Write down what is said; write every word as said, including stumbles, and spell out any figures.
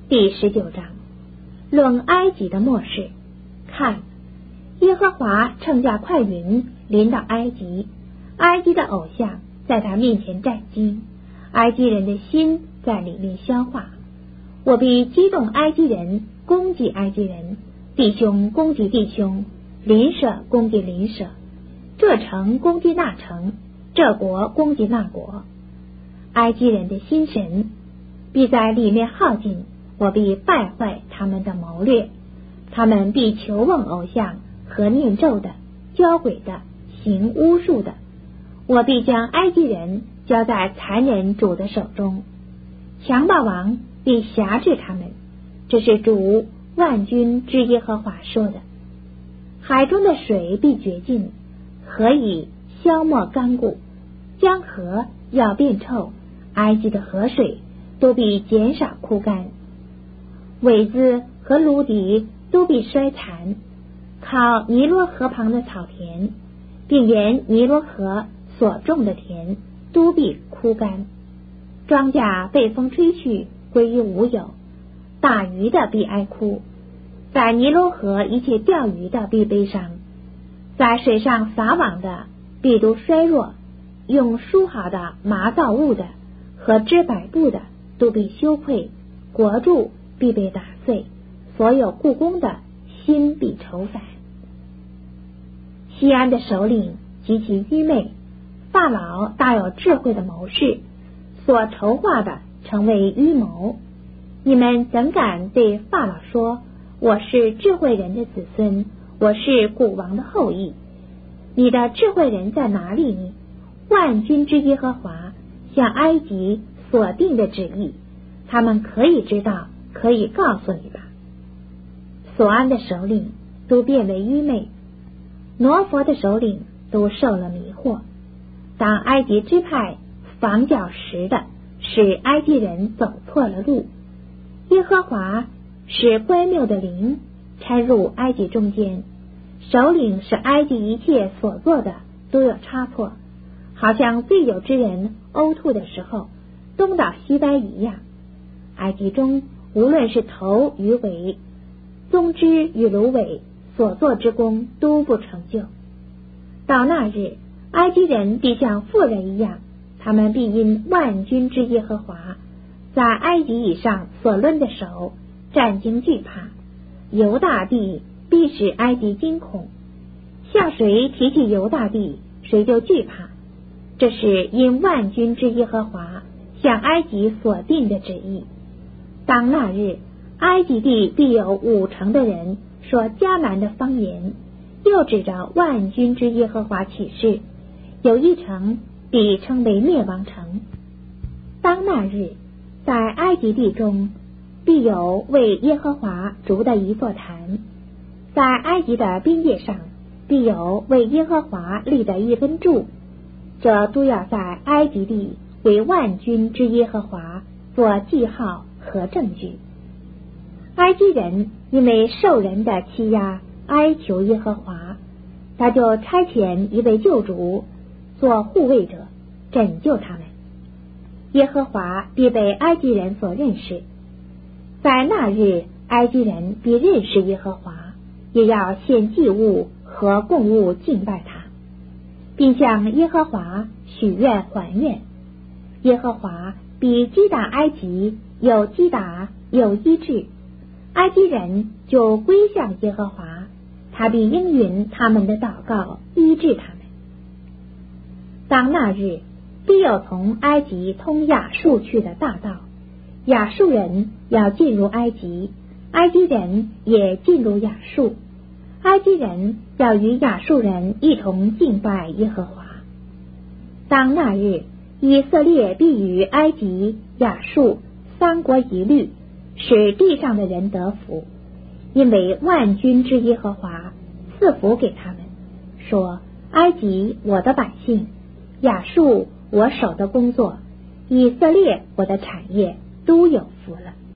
第十九章，论埃及的末世。看，耶和华乘驾快云临到埃及，埃及的偶像在他面前战惊，埃及人的心在里面消化。我必激动埃及人，攻击埃及人，弟兄攻击弟兄，邻舍攻击邻舍，这城攻击那城，这国攻击那国。埃及人的心神必在里面耗尽，我必败坏他们的谋略，他们必求问偶像和念咒的，交鬼的，行巫术的。我必将埃及人交在残忍主的手中，强暴王必辖制他们。这是主万军之耶和华说的。海中的水必绝尽，河以消没干固，江河要变臭，埃及的河水都必减少枯干，苇子和芦荻都必衰残，靠尼罗河旁的草田，并沿尼罗河所种的田都必枯干，庄稼被风吹去，归于无有。打鱼的必哀哭，在尼罗河一切钓鱼的必悲伤，在水上撒网的必都衰弱，用梳好的麻造物的和织百布的都必羞愧，国柱必被打碎，所有故宫的心必愁烦。西安的首领极其愚昧，法老大有智慧的谋士，所筹划的成为愚谋。你们怎敢对法老说，我是智慧人的子孙，我是古王的后裔？你的智慧人在哪里呢？万军之耶和华向埃及所定的旨意，他们可以知道，可以告诉你吧。所安的首领都变为愚昧，挪佛的首领都受了迷惑。当埃及支派防脚石的，使埃及人走错了路。耶和华使乖谬的灵掺入埃及中间，首领使埃及一切所做的都有差错，好像罪有之人呕吐的时候东倒西歪一样。埃及中无论是头与尾，宗枝与芦苇，所做之功都不成就。到那日，埃及人必像妇人一样，他们必因万军之耶和华在埃及以上所抡的手战惊惧怕，犹大地必使埃及惊恐。向谁提起犹大地，谁就惧怕。这是因万军之耶和华向埃及所定的旨意。当那日，埃及地必有五成的人说迦南的方言，又指着万军之耶和华起誓，有一城必称为灭亡城。当那日，在埃及地中必有为耶和华筑的一座坛，在埃及的边界上必有为耶和华立的一根柱，这都要在埃及地为万军之耶和华做记号和证据。埃及人因为受人的欺压哀求耶和华，他就差遣一位救主做护卫者，拯救他们。耶和华必被埃及人所认识，在那日，埃及人必认识耶和华，也要献祭物和供物敬拜他，并向耶和华许愿还愿。耶和华必击打埃及，有击打有医治，埃及人就归向耶和华，他必应允他们的祷告，医治他们。当那日，必有从埃及通亚述去的大道，亚述人要进入埃及，埃及人也进入亚述，埃及人要与亚述人一同敬拜耶和华。当那日，以色列必与埃及、亚述三国一律，使地上的人得福，因为万军之耶和华赐福给他们，说：埃及我的百姓，亚述我手的工作，以色列我的产业都有福了。